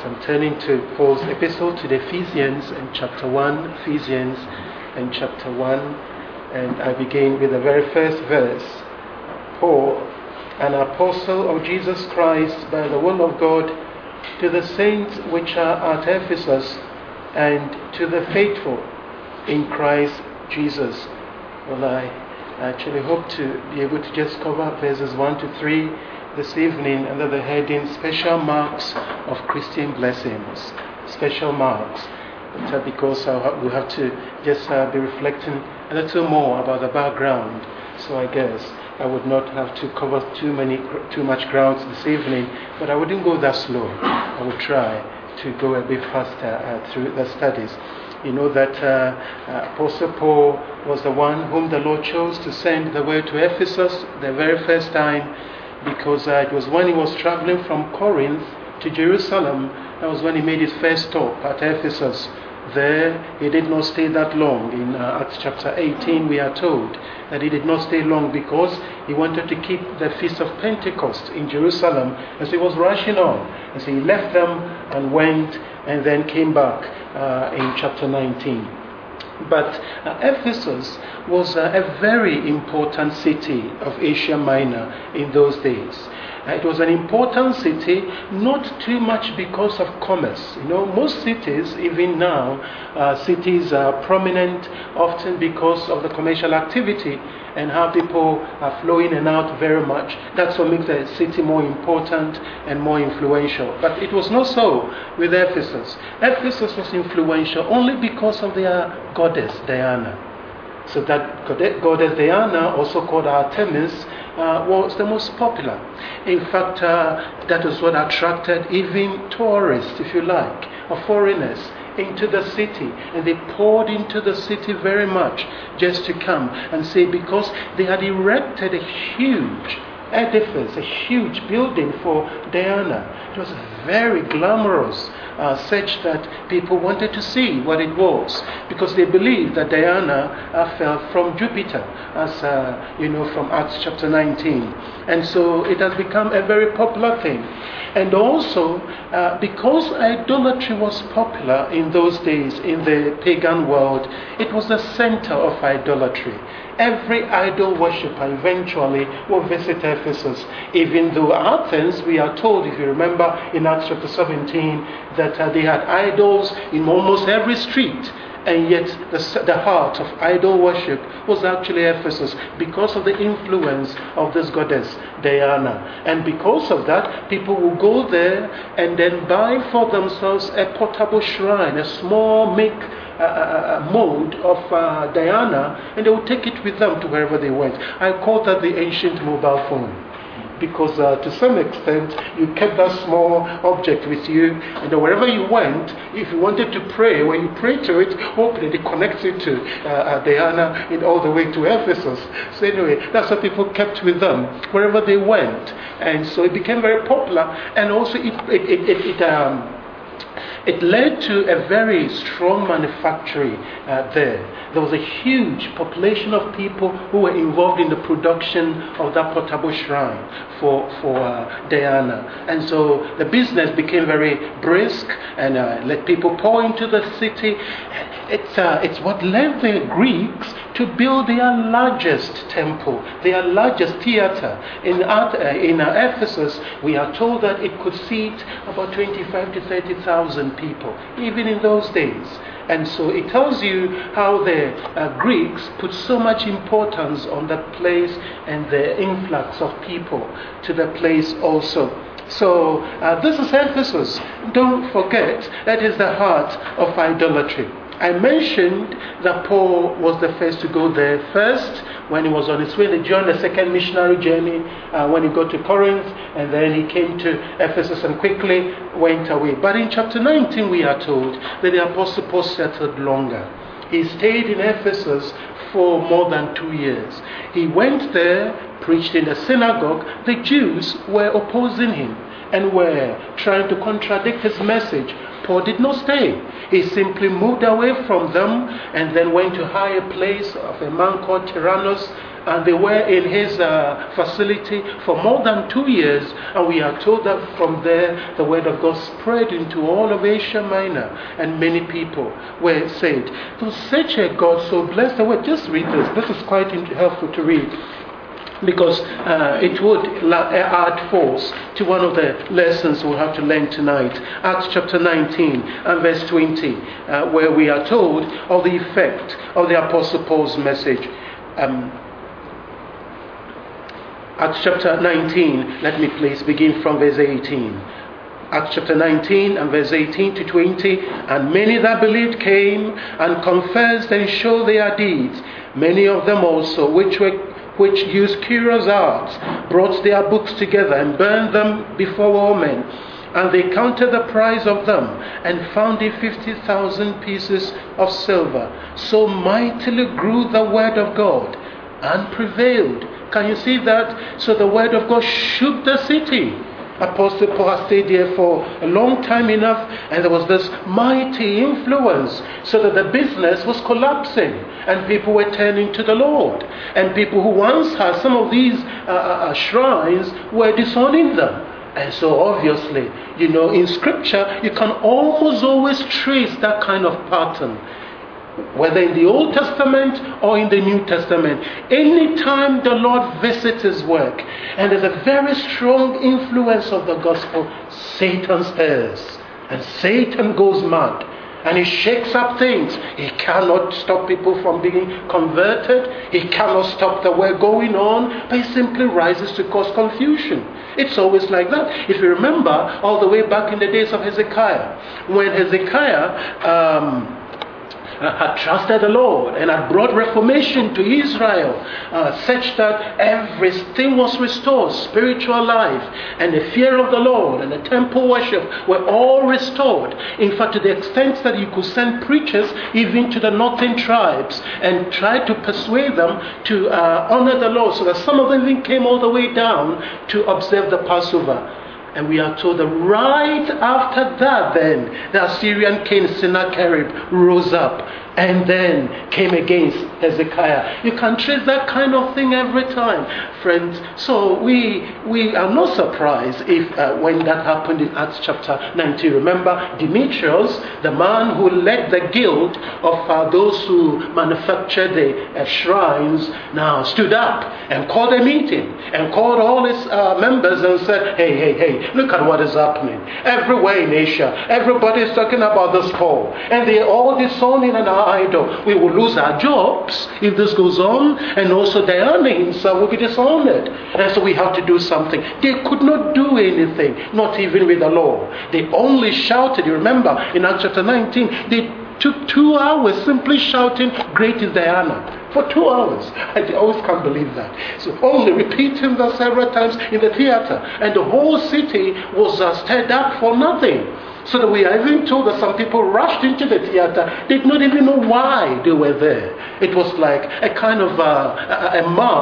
I'm turning to Paul's epistle to the Ephesians and chapter 1, Ephesians and chapter 1, and I begin with the very first verse. Paul, an apostle of Jesus Christ by the will of God, to the saints which are at Ephesus, and to the faithful in Christ Jesus. Well, I actually hope to be able to just cover verses 1 to 3 this evening under the heading Special Marks of Christian Blessings. Special marks. But because we have to just be reflecting a little more about the background. So I guess I would not have to cover too much ground this evening, but I wouldn't go that slow. I would try to go a bit faster through the studies. You know that Apostle Paul was the one whom the Lord chose to send the word to Ephesus the very first time, because it was when he was traveling from Corinth to Jerusalem. That was when he made his first stop at Ephesus. There, he did not stay that long. In Acts chapter 18, we are told that he did not stay long because he wanted to keep the Feast of Pentecost in Jerusalem, as he was rushing on. And so he left them and went and then came back in chapter 19. But Ephesus was a very important city of Asia Minor in those days. It was an important city, not too much because of commerce. You know, most cities, even now, cities are prominent often because of the commercial activity and how people are flowing in and out very much. That's what makes the city more important and more influential. But it was not so with Ephesus. Ephesus was influential only because of their goddess, Diana. So that goddess Diana, also called Artemis, was the most popular. In fact, that was what attracted even tourists, if you like, or foreigners into the city. And they poured into the city very much just to come and see, because they had erected a huge edifice, a huge building for Diana. It was very glamorous, such that people wanted to see what it was, because they believed that Diana fell from Jupiter, as you know from Acts chapter 19. And so it has become a very popular thing. And also, because idolatry was popular in those days in the pagan world, it was the center of idolatry. Every idol worshipper eventually will visit Ephesus, even though Athens, we are told, if you remember in Acts chapter 17, that they had idols in almost every street. And yet the heart of idol worship was actually Ephesus, because of the influence of this goddess Diana. And because of that, people will go there and then buy for themselves a portable shrine, a small mold of Diana, and they will take it with them to wherever they went. I call that the ancient mobile phone, because to some extent you kept that small object with you, and wherever you went, if you wanted to pray, when you pray to it, hopefully it connects you to Diana and all the way to Ephesus. So anyway, that's what people kept with them wherever they went, and so it became very popular. And also it led to a very strong manufacturing there. There was a huge population of people who were involved in the production of that portable shrine for Diana. And so the business became very brisk and let people pour into the city. It's what led the Greeks to build their largest temple, their largest theater. In Ephesus, we are told that it could seat about 25 to 30,000 people, even in those days. And so it tells you how the Greeks put so much importance on the place and the influx of people to the place also. So this is Ephesus. Don't forget, that is the heart of idolatry. I mentioned that Paul was the first to go there first when he was on his way. They joined the second missionary journey when he got to Corinth, and then he came to Ephesus and quickly went away. But in chapter 19 we are told that the Apostle Paul settled longer. He stayed in Ephesus for more than 2 years. He went there, preached in the synagogue. The Jews were opposing him and were trying to contradict his message. Paul did not stay. He simply moved away from them and then went to higher place of a man called Tyrannus and they were in his facility for more than 2 years, and we are told that from there the word of God spread into all of Asia Minor, and many people were saved. So such a God so blessed. Just read this. This is quite helpful to read, because it would add force to one of the lessons we'll have to learn tonight. Acts chapter 19 and verse 20, where we are told of the effect of the Apostle Paul's message. Acts chapter 19, let me please begin from verse 18. Acts chapter 19 and verse 18 to 20. And many that believed came and confessed and showed their deeds. Many of them also, which used curious arts, brought their books together and burned them before all men. And they counted the price of them, and found it 50,000 pieces of silver. So mightily grew the word of God, and prevailed. Can you see that? So the word of God shook the city. Apostle Paul had stayed there for a long time enough, and there was this mighty influence, so that the business was collapsing, and people were turning to the Lord. And people who once had some of these shrines were disowning them. And so obviously, in Scripture, you can almost always trace that kind of pattern, whether in the Old Testament or in the New Testament. Anytime the Lord visits his work and there's a very strong influence of the gospel, Satan stirs and Satan goes mad and he shakes up things. He cannot stop people from being converted. He cannot stop the work going on, but he simply rises to cause confusion. It's always like that. If you remember all the way back in the days of Hezekiah, when Hezekiah had trusted the Lord and had brought reformation to Israel, such that everything was restored, spiritual life and the fear of the Lord and the temple worship were all restored. In fact, to the extent that you could send preachers even to the northern tribes and try to persuade them to honor the Lord, so that some of them even came all the way down to observe the Passover. And we are told that right after that, then the Assyrian king Sennacherib rose up and then came against Hezekiah. You can trace that kind of thing every time, friends. So we are not surprised if when that happened in Acts chapter 19. Remember, Demetrius, the man who led the guild of those who manufactured the shrines, now stood up and called a meeting and called all his members and said, hey, look at what is happening. Everywhere in Asia, everybody is talking about this Paul. And they are all disowning an idol. We will lose our jobs if this goes on. And also Diana himself will be disowned. And so we have to do something. They could not do anything, not even with the law. They only shouted. You remember in Acts chapter 19, they took 2 hours simply shouting, "Great is Diana." For 2 hours. I always can't believe that. So only repeating that several times in the theater. And the whole city was stirred up for nothing. So that we are even told that some people rushed into the theater. They did not even know why they were there. It was like a kind of a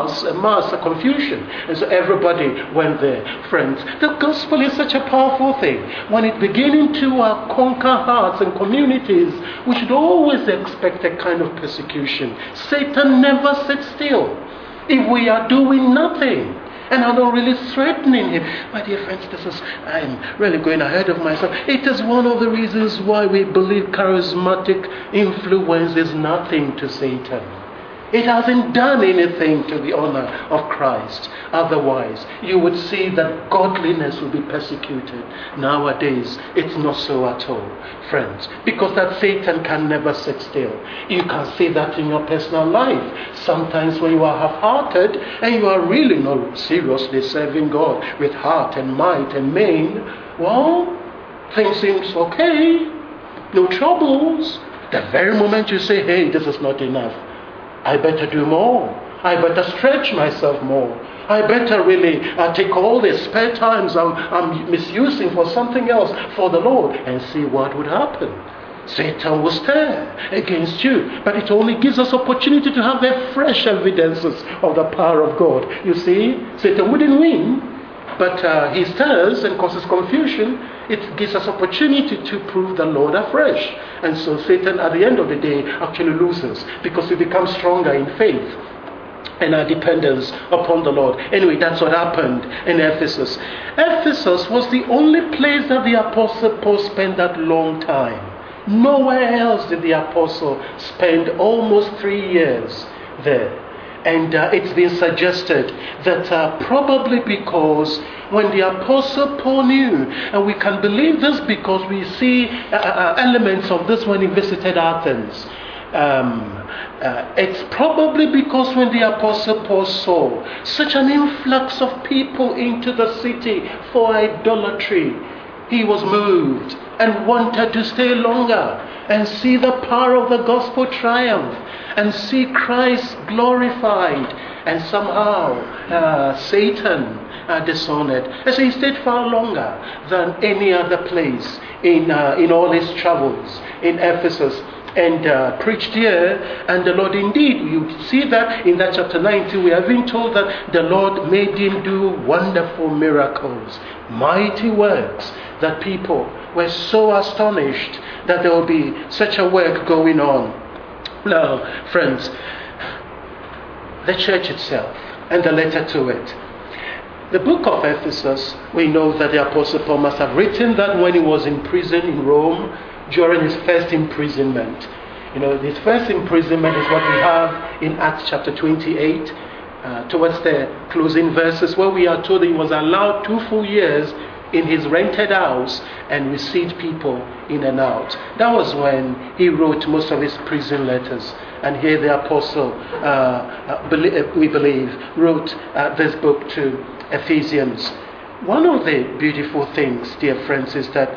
confusion. And so everybody went there. Friends, the gospel is such a powerful thing. When it beginning to conquer hearts and communities, we should always expect a kind of persecution. Satan never sits still. If we are doing nothing, and are not really threatening him. My dear friends, I'm really going ahead of myself. It is one of the reasons why we believe charismatic influence is nothing to Satan. It hasn't done anything to the honor of Christ. Otherwise, you would see that godliness will be persecuted. Nowadays, it's not so at all, friends, because that Satan can never sit still. You can see that in your personal life. Sometimes when you are half-hearted and you are really not seriously serving God with heart and might and main, well, things seems okay, no troubles. The very moment you say, hey, this is not enough, I better do more. I better stretch myself more. I better really take all the spare times I'm misusing for something else for the Lord, and see what would happen. Satan will stir against you, but it only gives us opportunity to have the fresh evidences of the power of God. You see, Satan wouldn't win, but he stirs and causes confusion. It gives us opportunity to prove the Lord afresh. And so Satan, at the end of the day, actually loses, because he becomes stronger in faith. and our dependence upon the Lord. Anyway, that's what happened in Ephesus. Ephesus was the only place that the Apostle Paul spent that long time. Nowhere else did the Apostle spend almost 3 years there. And it's been suggested that probably because when the Apostle Paul knew, and we can believe this because we see elements of this when he visited Athens, it's probably because when the Apostle Paul saw such an influx of people into the city for idolatry, he was moved and wanted to stay longer and see the power of the gospel triumph and see Christ glorified, and somehow Satan dishonored. And so he stayed far longer than any other place in all his travels in Ephesus, and preached here. And the Lord, indeed, you see that in that chapter 19, we have been told that the Lord made him do wonderful miracles, mighty works, that people were so astonished that there will be such a work going on. Now, friends, the church itself and the letter to it. The book of Ephesus, we know that the Apostle Paul must have written that when he was in prison in Rome, during his first imprisonment. You know, his first imprisonment is what we have in Acts chapter 28, towards the closing verses, where we are told that he was allowed 2 full years in his rented house and received people in and out. That was when he wrote most of his prison letters. And here the apostle, we believe, wrote this book to Ephesians. One of the beautiful things, dear friends, is that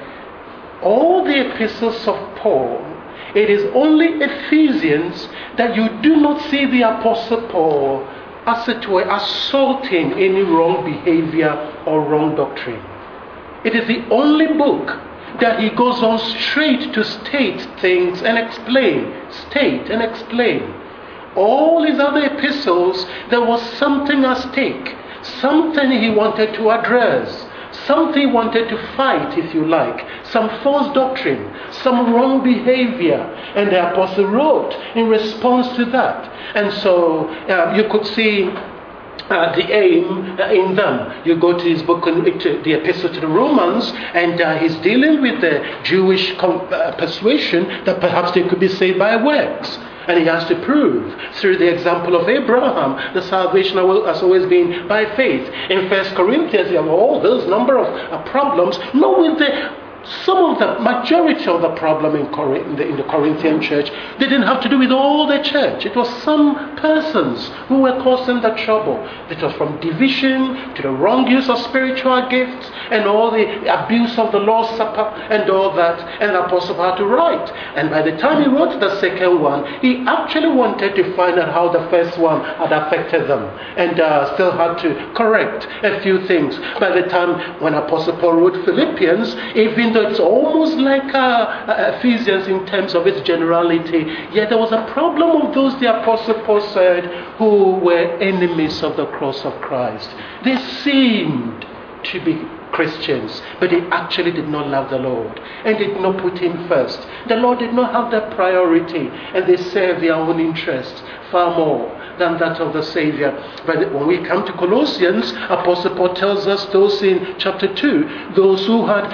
all the epistles of Paul, it is only Ephesians that you do not see the Apostle Paul, as it were, assaulting any wrong behavior or wrong doctrine. It is the only book that he goes on straight to state things and explain. State and explain. All his other epistles, there was something at stake, something he wanted to address, something he wanted to fight, if you like, some false doctrine, some wrong behavior, and the apostle wrote in response to that. And so you could see the aim in them. You go to his book, the epistle to the Romans, and he's dealing with the Jewish persuasion that perhaps they could be saved by works. And he has to prove through the example of Abraham, the salvation has always been by faith. In 1 Corinthians, you have all those number of problems. No, with some of the majority of the problem in the Corinthian church, they didn't have to do with all the church. It was some persons who were causing the trouble. It was from division to the wrong use of spiritual gifts and all the abuse of the Lord's Supper and all that. And the apostle had to write. And by the time he wrote the second one, he actually wanted to find out how the first one had affected them, and still had to correct a few things. By the time when Apostle Paul wrote Philippians, even though it's almost like Ephesians in terms of its generality, yet there was a problem of those, the Apostle Paul said, who were enemies of the cross of Christ. They seemed to be Christians, but they actually did not love the Lord and did not put him first. The Lord did not have that priority, and they served their own interests far more than that of the Savior. But when we come to Colossians, Apostle Paul tells us those in chapter 2, those who had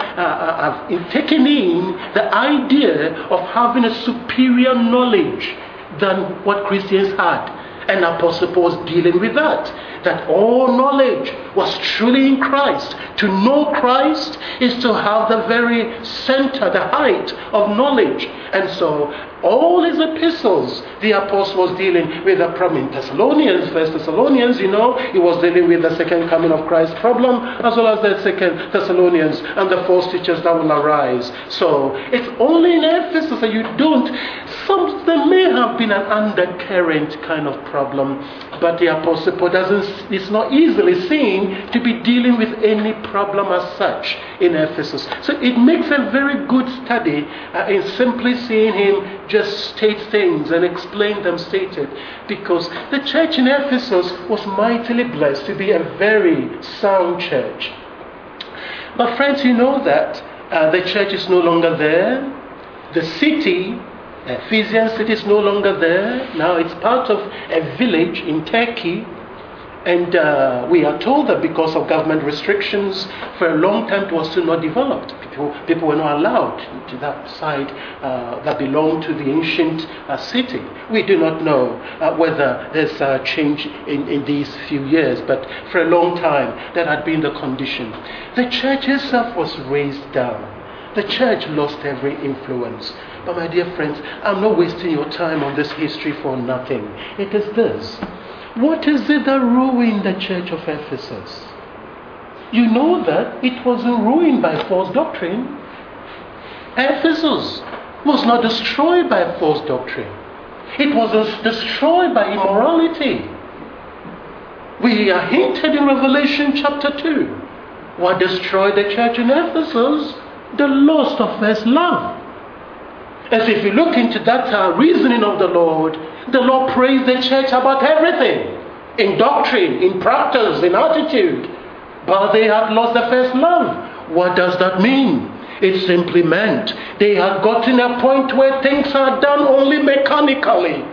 taken in the idea of having a superior knowledge than what Christians had. And Apostle Paul was dealing with that all knowledge was truly in Christ. To know Christ is to have the very center, the height of knowledge. And so all his epistles, the apostle was dealing with a problem. In Thessalonians, 1 Thessalonians, he was dealing with the second coming of Christ problem, as well as the second Thessalonians and the false teachers that will arise. So it's only in Ephesus that you don't. There may have been an undercurrent kind of problem, but the apostle Paul it's not easily seen to be dealing with any problem as such in Ephesus. So it makes a very good study in simply seeing him just state things and explain them stated, because the church in Ephesus was mightily blessed to be a very sound church. But friends, you know that the church is no longer there. The city Ephesian city is no longer there. Now it's part of a village in Turkey. And we are told that because of government restrictions, for a long time it was still not developed. People were not allowed to that side that belonged to the ancient city. We do not know whether there's a change in these few years, but for a long time that had been the condition. The church itself was raised down. The church lost every influence. But my dear friends, I'm not wasting your time on this history for nothing. It is this. What is it that ruined the church of Ephesus? You know that it wasn't ruined by false doctrine. Ephesus was not destroyed by false doctrine. It was destroyed by immorality. We are hinted in Revelation chapter 2. What destroyed the church in Ephesus? The loss of first love. As if you look into that reasoning of the Lord praised the church about everything. In doctrine, in practice, in attitude. But they had lost the first love. What does that mean? It simply meant they had gotten a point where things are done only mechanically.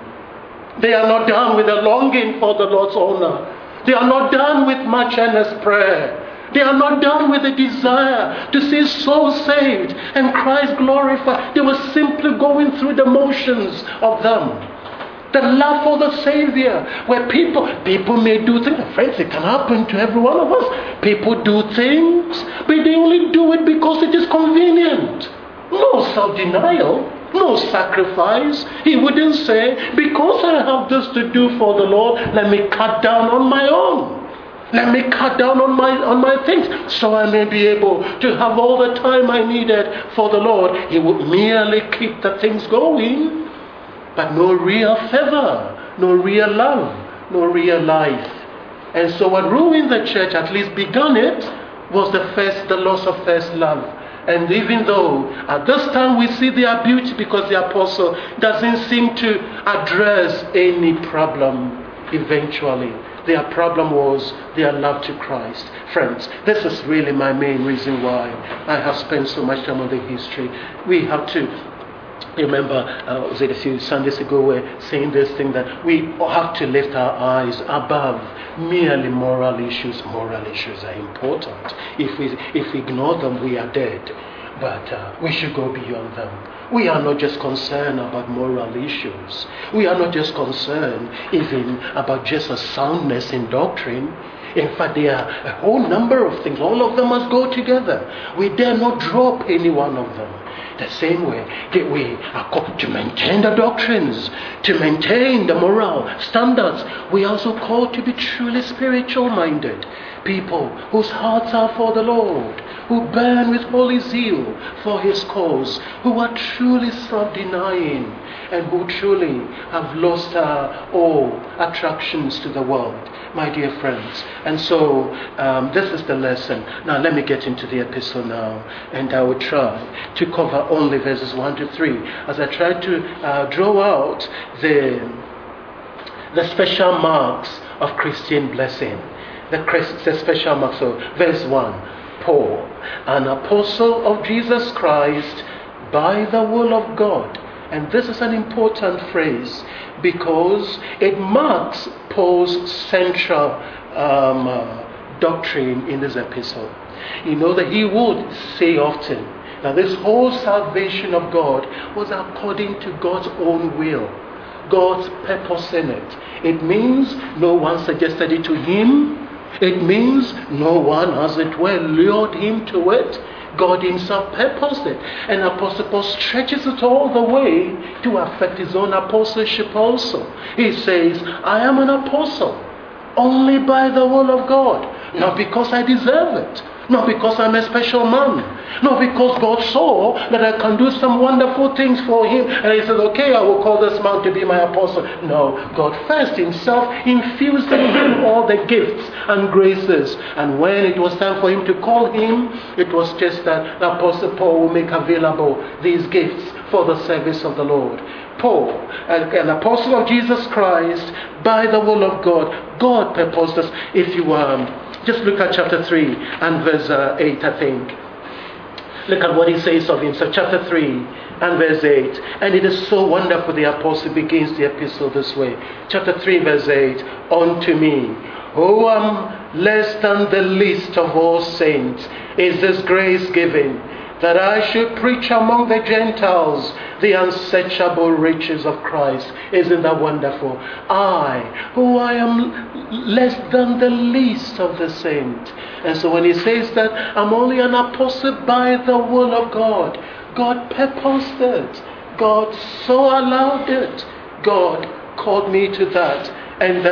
They are not done with a longing for the Lord's honor. They are not done with much earnest prayer. They are not done with a desire to see souls saved and Christ glorified. They were simply going through the motions of them. The love for the Savior, where people may do things. Friends, it can happen to every one of us. People do things, but they only do it because it is convenient. No self-denial, no sacrifice. He wouldn't say, because I have this to do for the Lord, let me cut down on my own. Let me cut down on my things so I may be able to have all the time I needed for the Lord. He would merely keep the things going, but no real fervor, no real love, no real life. And so what ruined the church, at least began it, was the loss of first love. And even though at this time we see their beauty because the apostle doesn't seem to address any problem eventually. Their problem was their love to Christ. Friends, this is really my main reason why I have spent so much time on the history. We have to remember, was it a few Sundays ago, we're saying this thing that we have to lift our eyes above merely moral issues. Moral issues are important. If we ignore them, we are dead. But we should go beyond them. We are not just concerned about moral issues. We are not just concerned even about just a soundness in doctrine. In fact, there are a whole number of things. All of them must go together. We dare not drop any one of them. The same way that we are called to maintain the doctrines, to maintain the moral standards, we are also called to be truly spiritual-minded. People whose hearts are for the Lord, who burn with holy zeal for His cause, who are truly self-denying, and who truly have lost all attractions to the world, my dear friends. And so this is the lesson. Now let me get into the epistle now, and I will try to cover only verses 1 to 3 as I try to draw out the special marks of Christian blessing. The special marks. So verse 1, Paul, an apostle of Jesus Christ by the will of God. And this is an important phrase because it marks Paul's central doctrine in this epistle. You know that he would say often that this whole salvation of God was according to God's own will, God's purpose in it. It means no one suggested it to him. It means no one, as it were, lured him to it. God Himself purposed it. And Apostle Paul stretches it all the way to affect his own apostleship also. He says, I am an apostle only by the will of God. Not because I deserve it. Not because I'm a special man. Not because God saw that I can do some wonderful things for Him. And He said, okay, I will call this man to be my apostle. No, God first Himself infused in him all the gifts and graces. And when it was time for Him to call him, it was just that the Apostle Paul will make available these gifts for the service of the Lord. Paul, an apostle of Jesus Christ, by the will of God. God purposed us. If you just look at chapter 3 and verse 8, I think. Look at what he says of himself, chapter 3 and verse 8. And it is so wonderful the apostle begins the epistle this way. Chapter 3 verse 8. Unto me, who am less than the least of all saints, is this grace given, that I should preach among the Gentiles the unsearchable riches of Christ. Isn't that wonderful? I, who I am less than the least of the saints. And so when he says that I'm only an apostle by the will of God, God purposed it. God so allowed it. God called me to that. And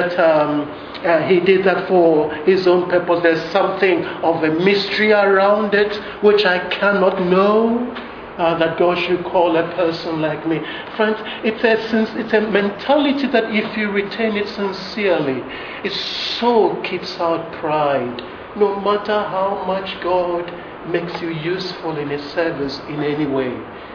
that he did that for his own purpose. There's something of a mystery around it which I cannot know, that God should call a person like me. Friends, it's a mentality that if you retain it sincerely, it so keeps out pride. No matter how much God makes you useful in his service in any way,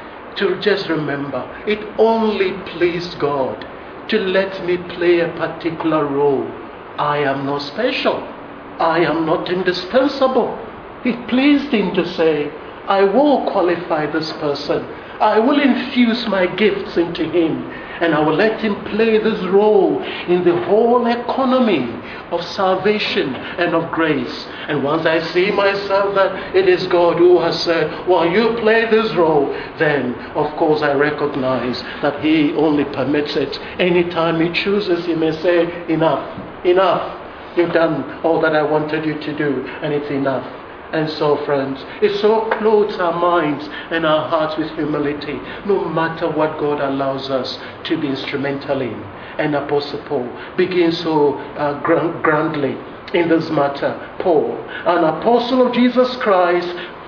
to just remember, it only pleased God to let me play a particular role. I am not special. I am not indispensable. It pleased him to say, I will qualify this person. I will infuse my gifts into him, and I will let him play this role in the whole economy of salvation and of grace. And once I see myself that it is God who has said, well, you play this role, then of course I recognize that he only permits it. Anytime he chooses, he may say, enough, you've done all that I wanted you to do, and it's enough. And so, friends, it so clothes our minds and our hearts with humility, no matter what God allows us to be instrumental in. And Apostle Paul begins so grandly in this matter. Paul, an apostle of Jesus Christ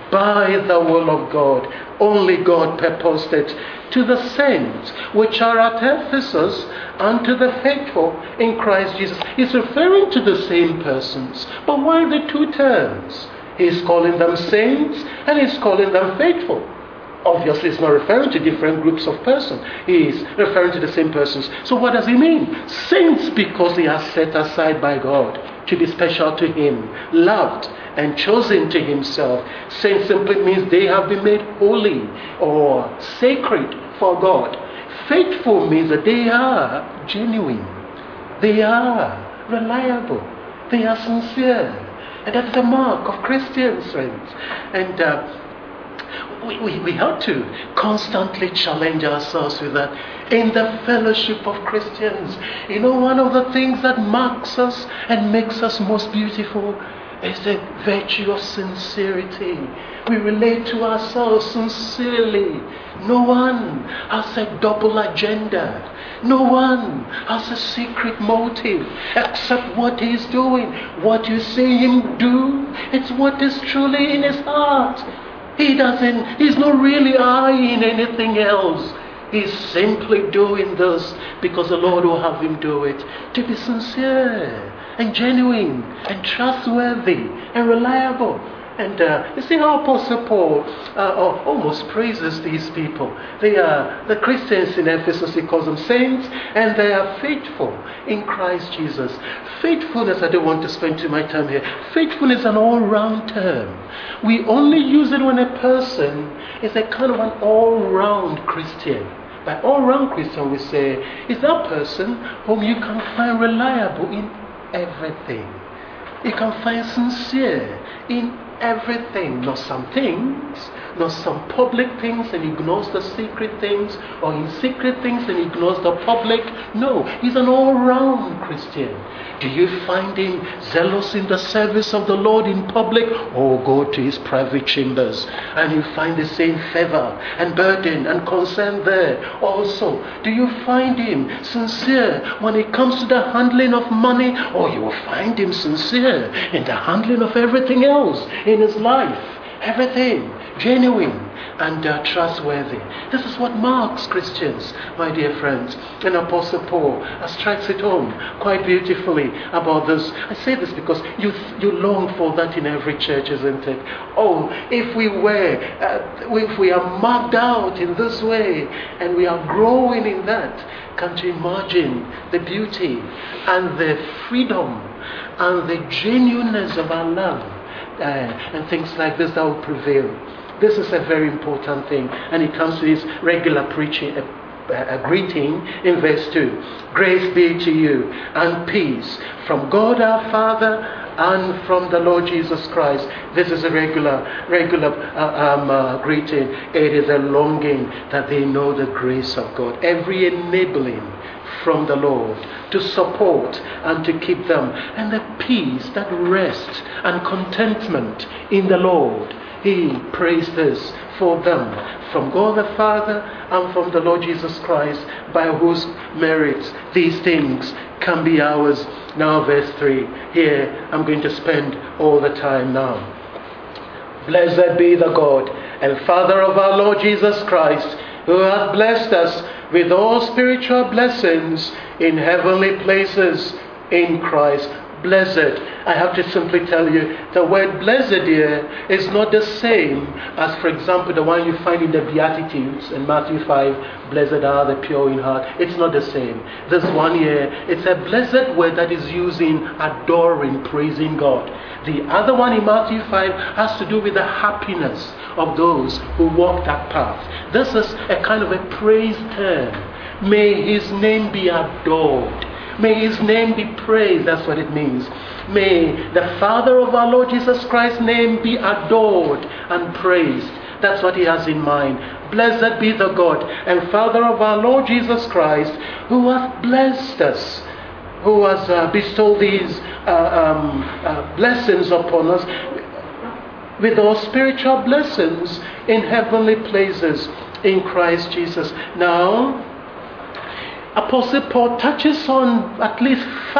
by the will of God, only God purposed it, to the saints which are at Ephesus, and to the faithful in Christ Jesus. He's referring to the same persons, but why the two terms? He's calling them saints and he's calling them faithful. Obviously, he's not referring to different groups of persons. He's referring to the same persons. So what does he mean? Saints, because they are set aside by God to be special to him, loved and chosen to himself. Saints simply means they have been made holy or sacred for God. Faithful means that they are genuine. They are reliable. They are sincere. And that's the mark of Christians, friends. And we have to constantly challenge ourselves with that in the fellowship of Christians. You know, one of the things that marks us and makes us most beautiful is the virtue of sincerity. We relate to ourselves sincerely. No one has a double agenda. No one has a secret motive except what he's doing. What you see him do, it's what is truly in his heart. He's not really eyeing anything else. He's simply doing this because the Lord will have him do it. To be sincere and genuine and trustworthy and reliable. And you see how Apostle Paul almost praises these people. They are the Christians in Ephesus. He calls them saints, and they are faithful in Christ Jesus. Faithfulness, I don't want to spend too much time here. Faithfulness is an all-round term. We only use it when a person is a kind of an all-round Christian. By all-round Christian, we say, is that person whom you can find reliable in everything. You can find sincere in everything, not some things, not some public things and ignores the secret things, or in secret things and ignores the public. No, he's an all-round Christian. Do you find him zealous in the service of the Lord in public? Or go to his private chambers and you find the same fervor and burden and concern there also. Do you find him sincere when it comes to the handling of money? Or you will find him sincere in the handling of everything else in his life. Everything genuine and trustworthy. This is what marks Christians, my dear friends. And Apostle Paul strikes it home quite beautifully about this. I say this because you long for that in every church, isn't it? Oh, if we are marked out in this way and we are growing in that, can't you imagine the beauty and the freedom and the genuineness of our love and things like this that will prevail. This is a very important thing. And it comes to his regular preaching, a greeting in verse 2. Grace be to you and peace from God our Father and from the Lord Jesus Christ. This is a regular greeting. It is a longing that they know the grace of God. Every enabling from the Lord to support and to keep them. And the peace, that rest and contentment in the Lord. He prays this for them from God the Father and from the Lord Jesus Christ, by whose merits these things can be ours. Now verse 3. Here I'm going to spend all the time now. Blessed be the God and Father of our Lord Jesus Christ, who hath blessed us with all spiritual blessings in heavenly places in Christ. Blessed, I have to simply tell you, the word blessed here is not the same as, for example, the one you find in the Beatitudes in Matthew 5, blessed are the pure in heart. It's not the same. This one here, it's a blessed word that is used in adoring, praising God. The other one in Matthew 5 has to do with the happiness of those who walk that path. This is a kind of a praise term. May his name be adored. May his name be praised. That's what it means. May the Father of our Lord Jesus Christ's name be adored and praised. That's what he has in mind. Blessed be the God and Father of our Lord Jesus Christ, who hath blessed us, who has bestowed these blessings upon us with all spiritual blessings in heavenly places in Christ Jesus. Now, Apostle Paul touches on at least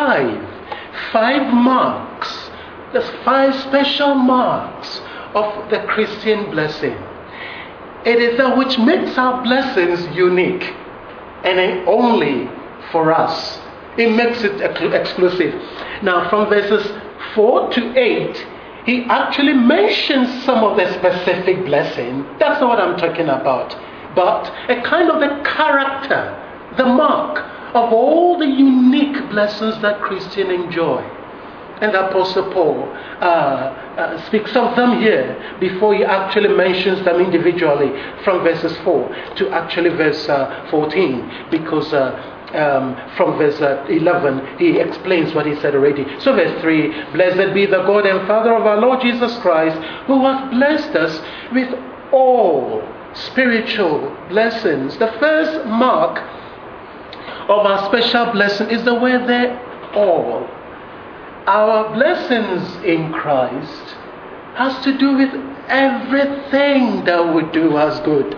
five marks. There's 5 special marks of the Christian blessing. It is that which makes our blessings unique and only for us. It makes it exclusive. Now, from verses 4 to 8, he actually mentions some of the specific blessing. That's not what I'm talking about. But a kind of the character, the mark of all the unique blessings that Christians enjoy. And the Apostle Paul speaks of them here before he actually mentions them individually from verses 4 to actually verse 14, because from verse 11 he explains what he said already. So verse 3, blessed be the God and Father of our Lord Jesus Christ, who hath blessed us with all spiritual blessings. The first mark of our special blessing is the word there, all. Our blessings in Christ has to do with everything that would do us good.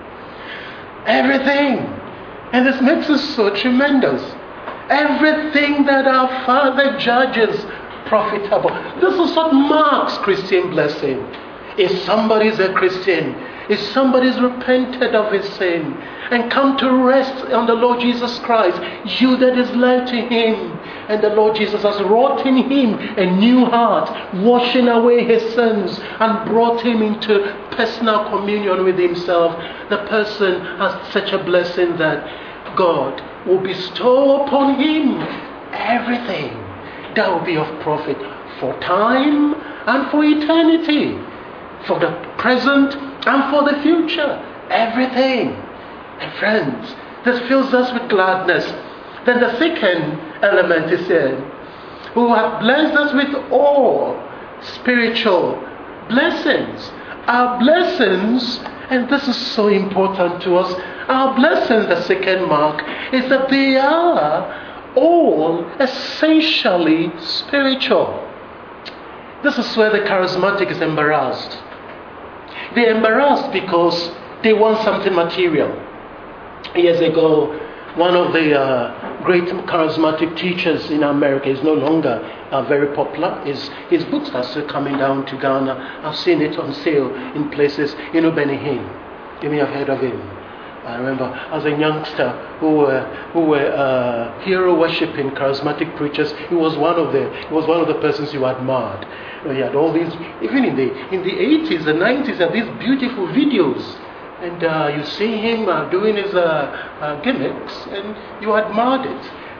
Everything. And this makes us so tremendous. Everything that our Father judges profitable. This is what marks Christian blessing. If somebody's a Christian, if somebody's repented of his sin and come to rest on the Lord Jesus Christ, yielded his life to him, and the Lord Jesus has wrought in him a new heart, washing away his sins and brought him into personal communion with himself, the person has such a blessing that God will bestow upon him everything that will be of profit for time and for eternity, for the present and for the future. Everything. And friends, this fills us with gladness. Then the second element is here, who have blessed us with all spiritual blessings. Our blessings, and this is so important to us, our blessings, the second mark, is that they are all essentially spiritual. This is where the charismatic is embarrassed. They're embarrassed because they want something material. Years ago, one of the great charismatic teachers in America is no longer very popular. His books are still coming down to Ghana. I've seen it on sale in places. Benny Hinn. You may have heard of him. I remember as a youngster who were hero worshipping charismatic preachers. He was one of the persons you admired. He had all these, even in the 80s and 90s, had these beautiful videos. And you see him doing his gimmicks, and you admired it.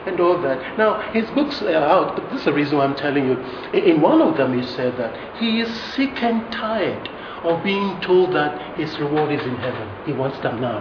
and all that. Now, his books are out, but this is the reason why I'm telling you. In one of them, he said that he is sick and tired of being told that his reward is in heaven. He wants them now.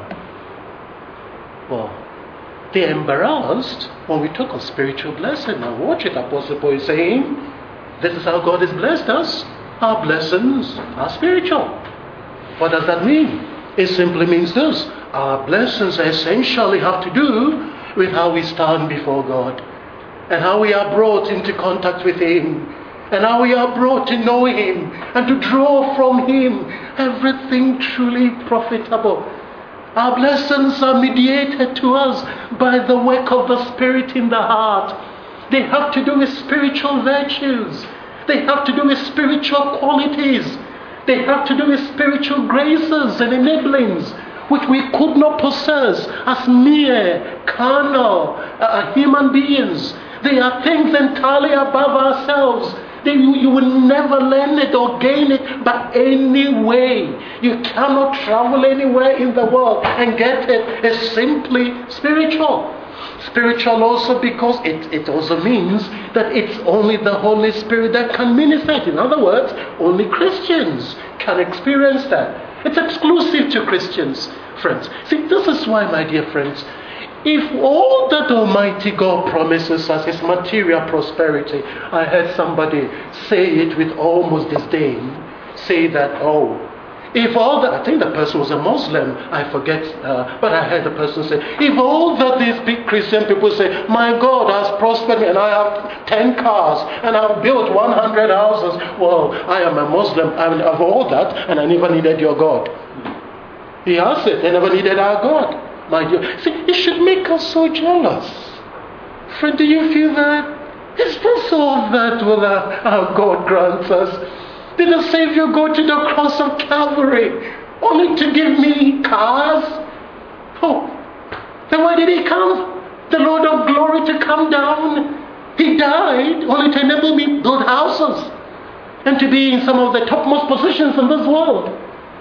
Well, they're embarrassed when we talk of spiritual blessing. Now, watch it. Apostle Paul is saying, this is how God has blessed us. Our blessings are spiritual. What does that mean? It simply means this. Our blessings essentially have to do with how we stand before God and how we are brought into contact with Him and how we are brought to know Him and to draw from Him everything truly profitable. Our blessings are mediated to us by the work of the Spirit in the heart. They have to do with spiritual virtues. They have to do with spiritual qualities. They have to do with spiritual graces and enablings which we could not possess as mere carnal human beings. They are things entirely above ourselves. You will never learn it or gain it by any way. You cannot travel anywhere in the world and get it. It's simply spiritual. Spiritual also because it also means that it's only the Holy Spirit that can minister it. In other words, only Christians can experience that. It's exclusive to Christians, friends. See, this is why, my dear friends, if all that Almighty God promises us is material prosperity, I heard somebody say it with almost disdain, say that, if all that, I think the person was a Muslim, I forget, but I heard the person say, if all that these big Christian people say, my God has prospered me and I have 10 cars and I've built 100 houses, well, I am a Muslim, I have all that and I never needed your God. He has it, I never needed our God. My dear, see, it should make us so jealous. Friend, do you feel that? Is this all that our God grants us? Did the Savior go to the cross of Calvary only to give me cars? Oh, then why did He come? The Lord of glory to come down? He died only to enable me to build houses and to be in some of the topmost positions in this world.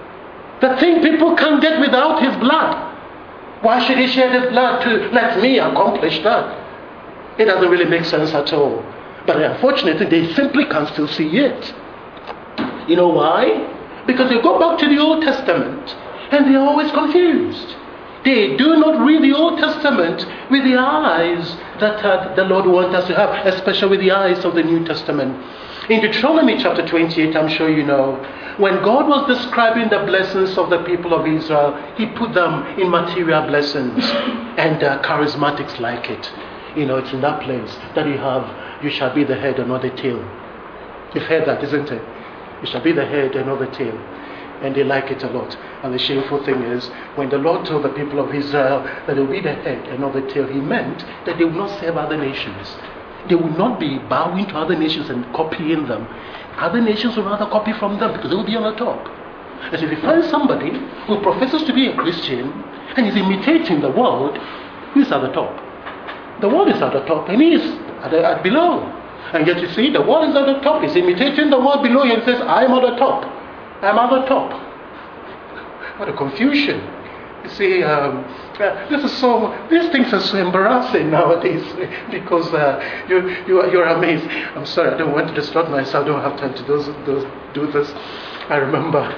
The thing people can't get without His blood. Why should He shed His blood to let me accomplish that? It doesn't really make sense at all. But unfortunately, they simply can't still see it. You know why? Because they go back to the Old Testament and they're always confused. They do not read the Old Testament with the eyes that the Lord wants us to have, especially with the eyes of the New Testament. In Deuteronomy chapter 28, I'm sure you know, when God was describing the blessings of the people of Israel, He put them in material blessings and charismatics like it. You know, it's in that place that you shall be the head and not the tail. You've heard that, isn't it? You shall be the head and not the tail. And they like it a lot. And the shameful thing is, when the Lord told the people of Israel that they will be the head and not the tail, He meant that they would not serve other nations. They would not be bowing to other nations and copying them. Other nations would rather copy from them because they will be on the top. And so if you find somebody who professes to be a Christian and is imitating the world, who's at the top? The world is at the top and he is at below. And yet you see, the world is at the top. He's imitating the world below and says, I'm at the top. I'm at the top. What a confusion. You see, these things are so embarrassing nowadays because you're amazed. I'm sorry, I don't want to distract myself. I don't have time to do this. I remember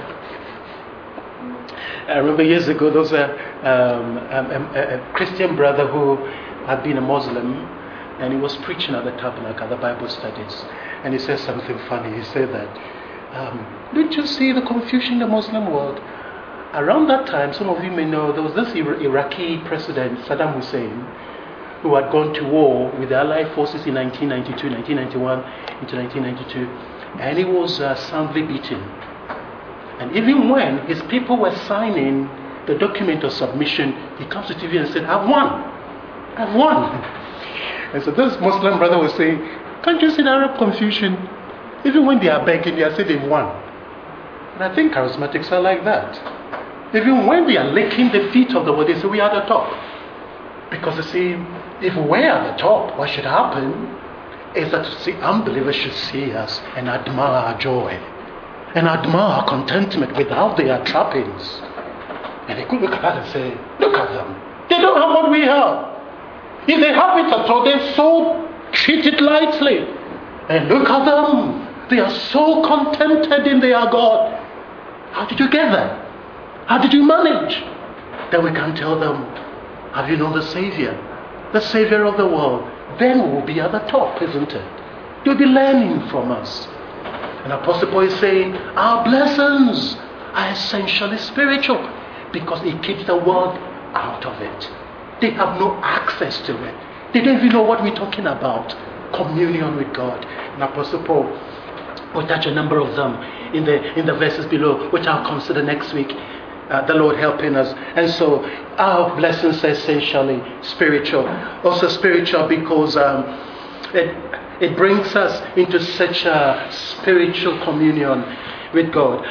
years ago there was a Christian brother who had been a Muslim. And he was preaching at the tabernacle, at the Bible studies. And he said something funny. He said that, don't you see the confusion in the Muslim world? Around that time, some of you may know, there was this Iraqi president, Saddam Hussein, who had gone to war with the Allied forces in 1991 into 1992. And he was soundly beaten. And even when his people were signing the document of submission, he comes to TV and said, I've won. And so this Muslim brother was saying, can't you see the Arab confusion? Even when they are begging, they are saying they've won. And I think charismatics are like that. Even when they are licking the feet of the world, they say we are at the top. Because you see, if we're at the top, what should happen is that unbelievers should see us and admire our joy and admire our contentment without their trappings. And they could look at that and say, look at them. They don't have what we have. If they have it at all, they're so treated lightly. And look at them. They are so contented in their God. How did you get there? How did you manage? Then we can tell them, have you known the Savior? The Savior of the world. Then we will be at the top, isn't it? You'll be learning from us. And Apostle Paul is saying, our blessings are essentially spiritual because it keeps the world out of it. They have no access to it. They don't even know what we're talking about. Communion with God. And Apostle Paul will touch a number of them in the verses below, which I'll consider next week. The Lord helping us. And so our blessings are essentially spiritual. Also spiritual because it brings us into such a spiritual communion with God.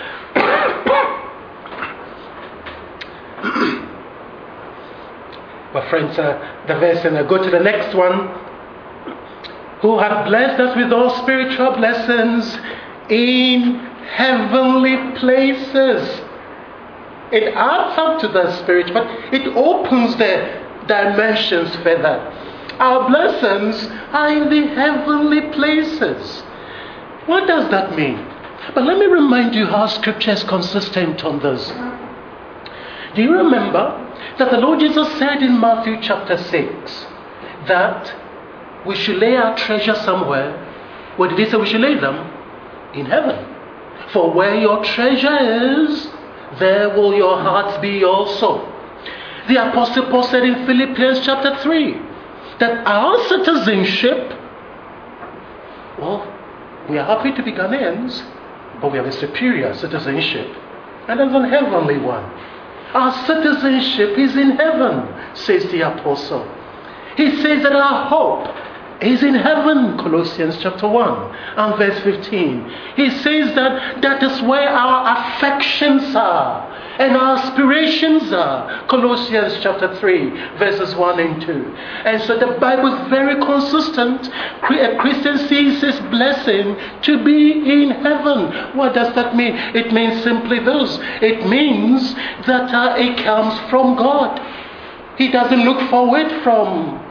But friends, the verse, and I go to the next one. Who hath blessed us with all spiritual blessings in heavenly places. It adds up to the spirit, but it opens the dimensions further. Our blessings are in the heavenly places. What does that mean? But let me remind you how Scripture is consistent on this. Do you remember that the Lord Jesus said in Matthew chapter 6 that we should lay our treasure somewhere? Where did he say we should lay them? In heaven. For where your treasure is, there will your hearts be also. The Apostle Paul said in Philippians chapter 3 that our citizenship, well, we are happy to be Ghanaians, but we have a superior citizenship, and there's a heavenly one. Our citizenship is in heaven, says the Apostle. He says that our hope is in heaven, Colossians chapter 1 and verse 15. He says that that is where our affections are and our aspirations are, Colossians chapter 3 verses 1 and 2. And so the Bible is very consistent. A Christian sees his blessing to be in heaven. What does that mean? It means simply this. It means that it comes from God. He doesn't look for it from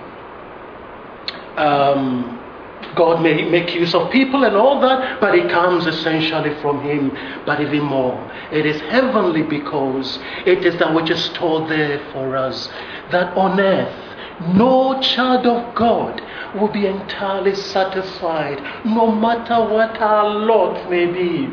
God may make use of people and all that, but it comes essentially from Him. But even more, it is heavenly because it is that which is stored there for us. That on earth, no child of God will be entirely satisfied, no matter what our lot may be.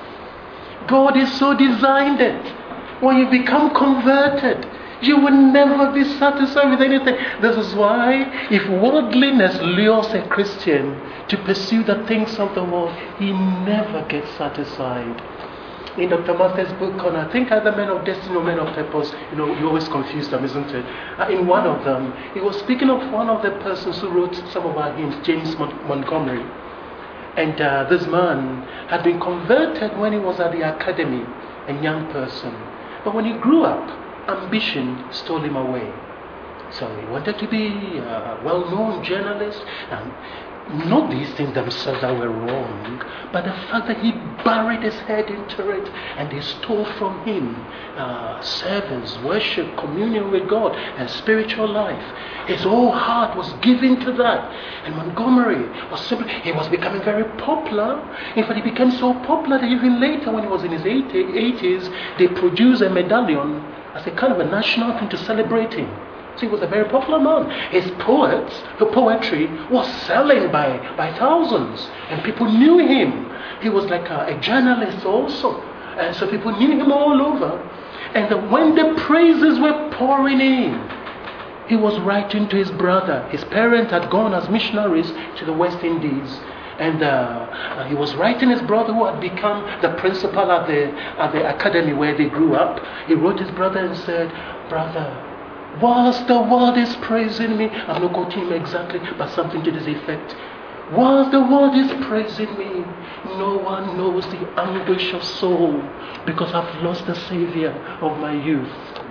God is so designed it. When you become converted, you will never be satisfied with anything. This is why if worldliness lures a Christian to pursue the things of the world, he never gets satisfied. In Dr. Martha's book on, I think, either Men of Destiny or Men of Purpose, you always confuse them, isn't it? In one of them, he was speaking of one of the persons who wrote some of our hymns, James Montgomery. And this man had been converted when he was at the academy, a young person. But when he grew up, ambition stole him away. So he wanted to be a well-known journalist, and not these things themselves that were wrong, but the fact that he buried his head into it and they stole from him service, worship, communion with God, and spiritual life. His whole heart was given to that. And Montgomery he was becoming very popular. In fact, he became so popular that even later, when he was in his 80s, they produced a medallion as a kind of a national thing to celebrate him. So he was a very popular man. His poetry was selling by thousands. And people knew him. He was like a journalist also. And so people knew him all over. And when the praises were pouring in, he was writing to his brother. His parents had gone as missionaries to the West Indies. And he was writing his brother, who had become the principal at the academy where they grew up. He wrote his brother and said, "Brother, whilst the world is praising me," I'm not quoting him exactly, but something to this effect. "Whilst the world is praising me, no one knows the anguish of soul because I've lost the Savior of my youth."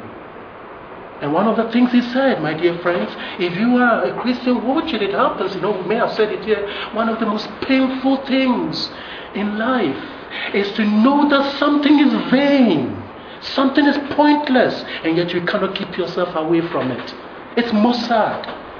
And one of the things he said, my dear friends, if you are a Christian, watch it, it happens. We may have said it here. One of the most painful things in life is to know that something is vain, something is pointless, and yet you cannot keep yourself away from it. It's more sad.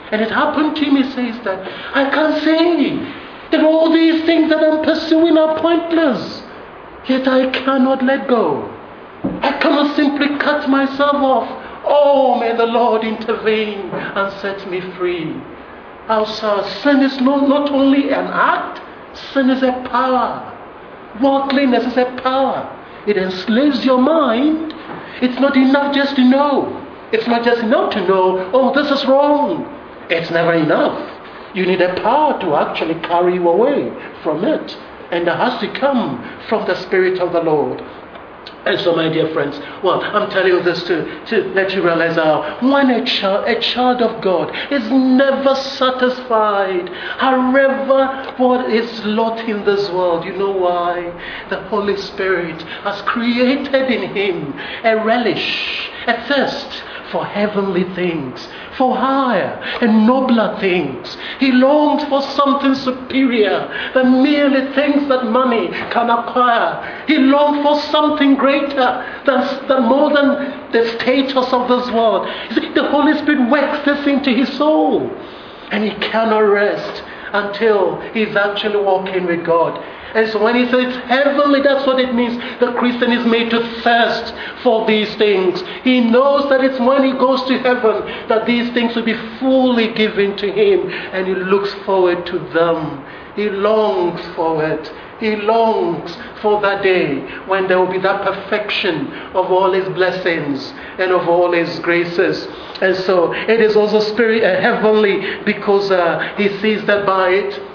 And it happened to him, he says that, I can say that all these things that I'm pursuing are pointless. Yet I cannot let go. I cannot simply cut myself off. Oh, may the Lord intervene and set me free. Our sin is not only an act, sin is a power. Worldliness is a power. It enslaves your mind. It's not enough just to know. It's not just enough to know, oh, this is wrong. It's never enough. You need a power to actually carry you away from it. And that has to come from the Spirit of the Lord. And so, my dear friends, well, I'm telling you this to let you realize how when a child of God is never satisfied, however what is lot in this world. You know why? The Holy Spirit has created in him a relish, a thirst for heavenly things, for higher and nobler things. He longs for something superior than merely things that money can acquire. He longs for something greater than more than the status of this world. You see, the Holy Spirit works this into his soul, and he cannot rest until he's actually walking with God. And so when he says heavenly, that's what it means. The Christian is made to thirst for these things. He knows that it's when he goes to heaven that these things will be fully given to him, and he looks forward to them. He longs for it. He longs for that day when there will be that perfection of all his blessings and of all his graces. And so it is also heavenly because he sees that by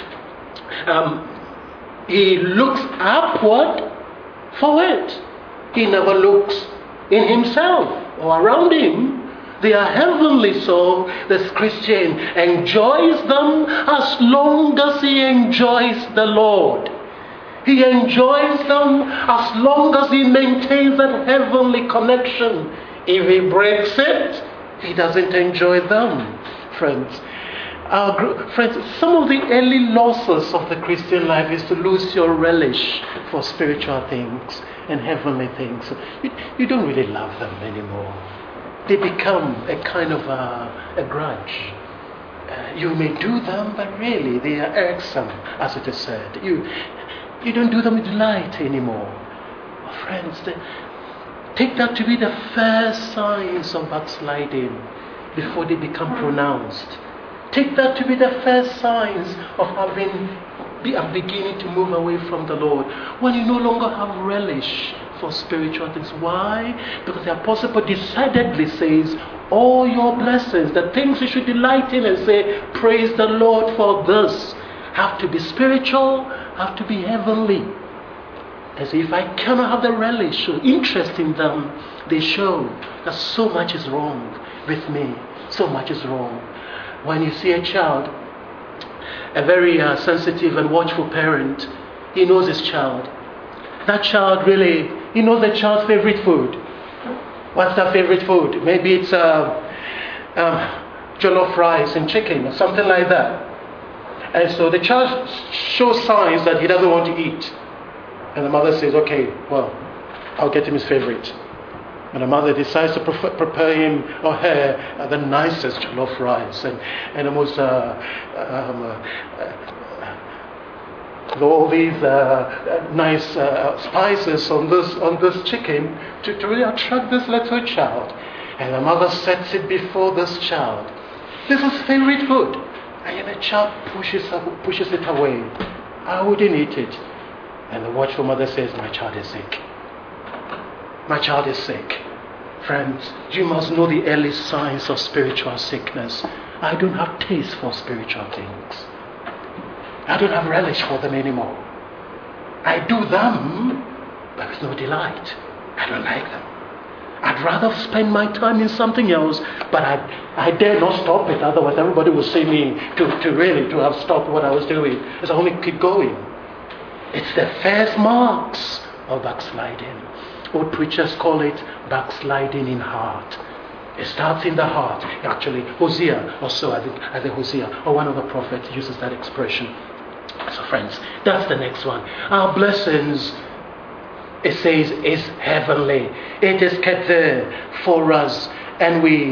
it, he looks upward for it. He never looks in himself or around him. They are heavenly, so this Christian enjoys them as long as he enjoys the Lord. He enjoys them as long as he maintains that heavenly connection. If he breaks it, he doesn't enjoy them, friends. Friends, some of the early losses of the Christian life is to lose your relish for spiritual things and heavenly things. You don't really love them anymore. They become a kind of a grudge. You may do them, but really they are irksome, as it is said. You don't do them with delight anymore. Friends, take that to be the first signs of backsliding before they become pronounced. Take that to be the first signs of beginning to move away from the Lord. When you no longer have relish for spiritual things. Why? Because the Apostle Paul decidedly says, all your blessings, the things you should delight in and say, praise the Lord for this, have to be spiritual, have to be heavenly. And so if I cannot have the relish or interest in them, they show that so much is wrong with me. So much is wrong. When you see a child, a very sensitive and watchful parent, he knows his child. That child really, he knows the child's favorite food. What's their favorite food? Maybe it's jollof rice and chicken or something like that. And so the child shows signs that he doesn't want to eat. And the mother says, okay, well, I'll get him his favorite. And the mother decides to prepare him or her the nicest jollof rice and the most all these nice spices on this chicken to really attract this little child. And the mother sets it before this child. This is favorite food. And the child pushes it away. I wouldn't eat it. And the watchful mother says, my child is sick. My child is sick. Friends, you must know the early signs of spiritual sickness. I don't have taste for spiritual things. I don't have relish for them anymore. I do them, but with no delight. I don't like them. I'd rather spend my time in something else, but I dare not stop it. Otherwise, everybody will see me to have stopped what I was doing. So I only keep going. It's the first marks of backsliding. Old preachers call it backsliding in heart. It starts in the heart. Actually, Hosea also, I think Hosea or one of the prophets uses that expression. So friends, that's the next one. Our blessings, it says, is heavenly. It is kept there for us. And we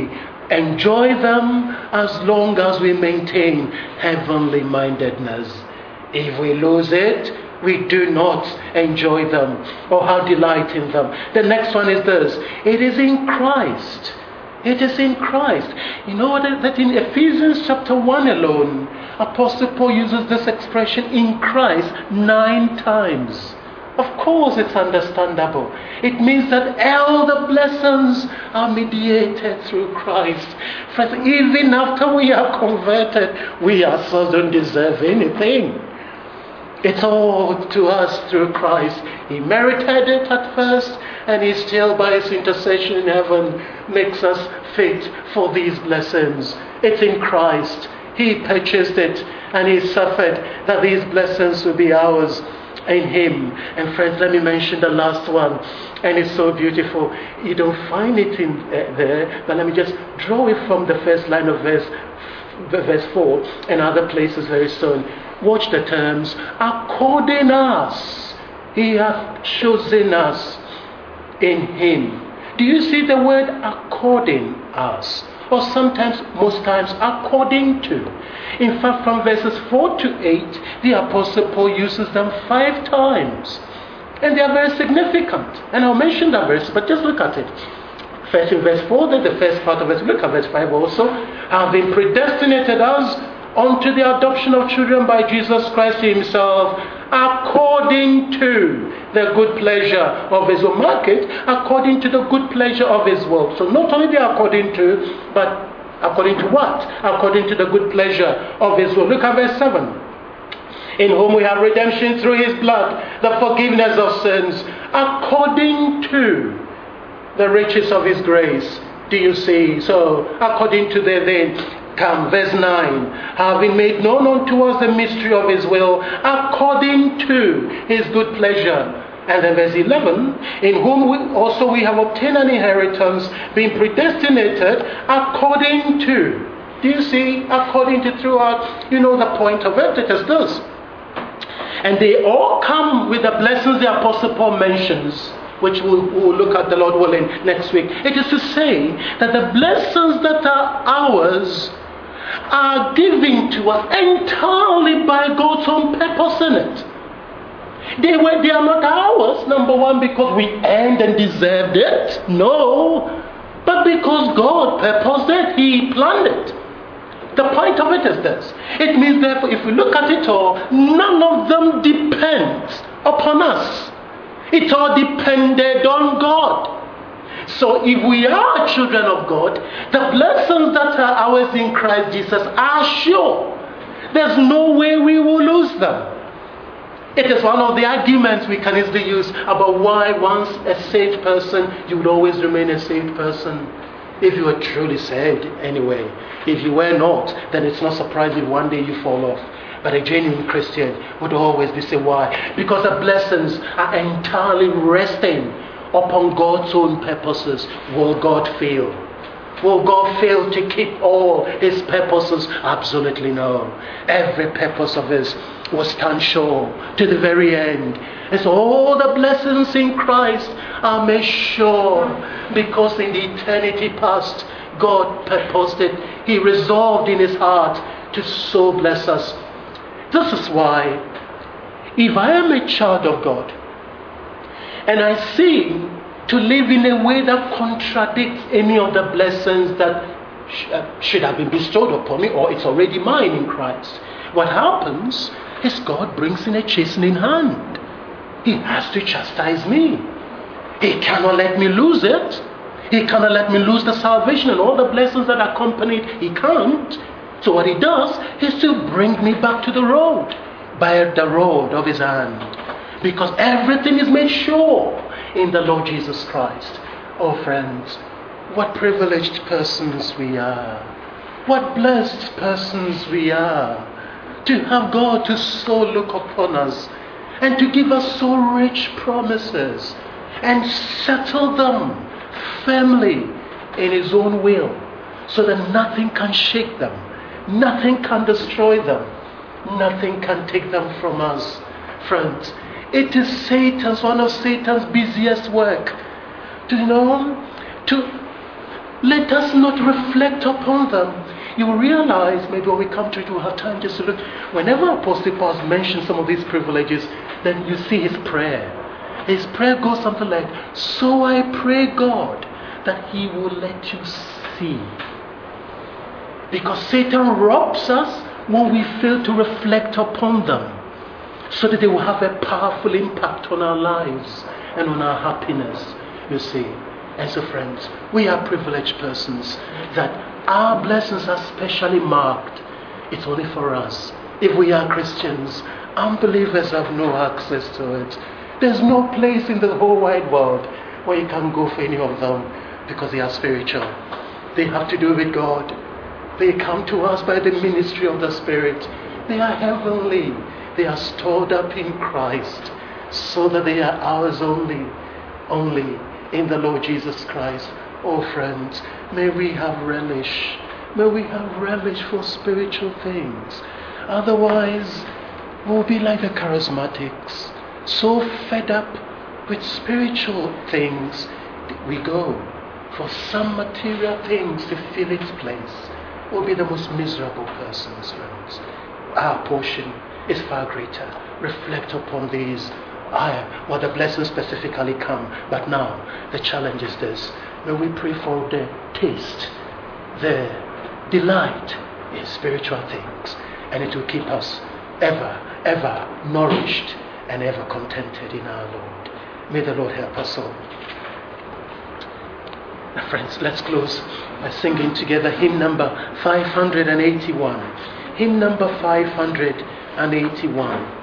enjoy them as long as we maintain heavenly mindedness. If we lose it, we do not enjoy them or have delight in them. The next one is this: it is in Christ. It is in Christ. You know that in Ephesians chapter 1 alone, Apostle Paul uses this expression "in Christ" 9 times. Of course, it's understandable. It means that all the blessings are mediated through Christ. Friends, even after we are converted, we ourselves don't deserve anything. It's all to us through Christ. He merited it at first, and He still, by His intercession in heaven, makes us fit for these blessings. It's in Christ. He purchased it, and He suffered that these blessings will be ours in Him. And friends, let me mention the last one, and it's so beautiful. You don't find it in there, but let me just draw it from the first line of verse 4 and other places very soon. Watch the terms: according as He hath chosen us in Him. Do you see the word according as? Or sometimes, most times, according to. In fact, from verses 4 to 8, the Apostle Paul uses them 5 times. And they are very significant. And I'll mention that verse, but just look at it. First in verse 4, then the first part of it. Look at verse 5 also. Having predestinated us unto the adoption of children by Jesus Christ Himself, according to the good pleasure of His will. Mark it, according to the good pleasure of His will. So not only the according to, but according to what? According to the good pleasure of His will. Look at verse 7. In whom we have redemption through His blood, the forgiveness of sins, according to the riches of His grace. Do you see? So, according to the then, come, verse 9, having made known unto us the mystery of His will, according to His good pleasure. And then verse 11, in whom we have obtained an inheritance, being predestinated according to. Do you see? According to, throughout, you know the point of it. It is this. And they all come with the blessings the Apostle Paul mentions, which we'll look at, the Lord willing, next week. It is to say that the blessings that are ours are given to us entirely by God's own purpose in it. They are not ours, number one, because we earned and deserved it. No. But because God purposed it, He planned it. The point of it is this. It means, therefore, if we look at it all, none of them depends upon us. It all depended on God. So if we are children of God, the blessings that are ours in Christ Jesus are sure. There's no way we will lose them. It is one of the arguments we can easily use about why once a saved person, you would always remain a saved person. If you were truly saved anyway. If you were not, then it's not surprising one day you fall off. But a genuine Christian would always be saying, why? Because the blessings are entirely resting upon God's own purposes. Will God fail? Will God fail to keep all His purposes? Absolutely no. Every purpose of His will stand sure to the very end. And so all the blessings in Christ are made sure, because in the eternity past, God purposed it. He resolved in His heart to so bless us. This is why, if I am a child of God, and I seem to live in a way that contradicts any of the blessings that should have been bestowed upon me, or it's already mine in Christ, what happens is God brings in a chastening hand. He has to chastise me. He cannot let me lose it. He cannot let me lose the salvation and all the blessings that accompany it. He can't. So what He does is to bring me back to the road, by the road of His hand. Because everything is made sure in the Lord Jesus Christ. Oh friends, what privileged persons we are. What blessed persons we are. To have God to so look upon us and to give us so rich promises and settle them firmly in His own will, so that nothing can shake them, nothing can destroy them, nothing can take them from us. Friends, it is one of Satan's busiest work to Let us not reflect upon them. You will realize, maybe when we come to it, we'll have time just to look. Whenever Apostle Paul mentions some of these privileges, then you see his prayer. His prayer goes something like, so I pray God that he will let you see. Because Satan robs us when we fail to reflect upon them, so that they will have a powerful impact on our lives and on our happiness, you see. And so friends, we are privileged persons that our blessings are specially marked. It's only for us. If we are Christians, unbelievers have no access to it. There's no place in the whole wide world where you can go for any of them, because they are spiritual. They have to do with God. They come to us by the ministry of the Spirit. They are heavenly. They are stored up in Christ, so that they are ours only in the Lord Jesus Christ. Oh friends, may we have relish. May we have relish for spiritual things. Otherwise, we'll be like the charismatics, so fed up with spiritual things, we go for some material things to fill its place. We'll be the most miserable persons, friends. Our portion is far greater. Reflect upon these. Well, the blessings specifically come. But now, the challenge is this. May we pray for the taste, the delight in spiritual things. And it will keep us ever nourished and ever contented in our Lord. May the Lord help us all. Now, friends, let's close by singing together hymn number 581. Hymn number 581.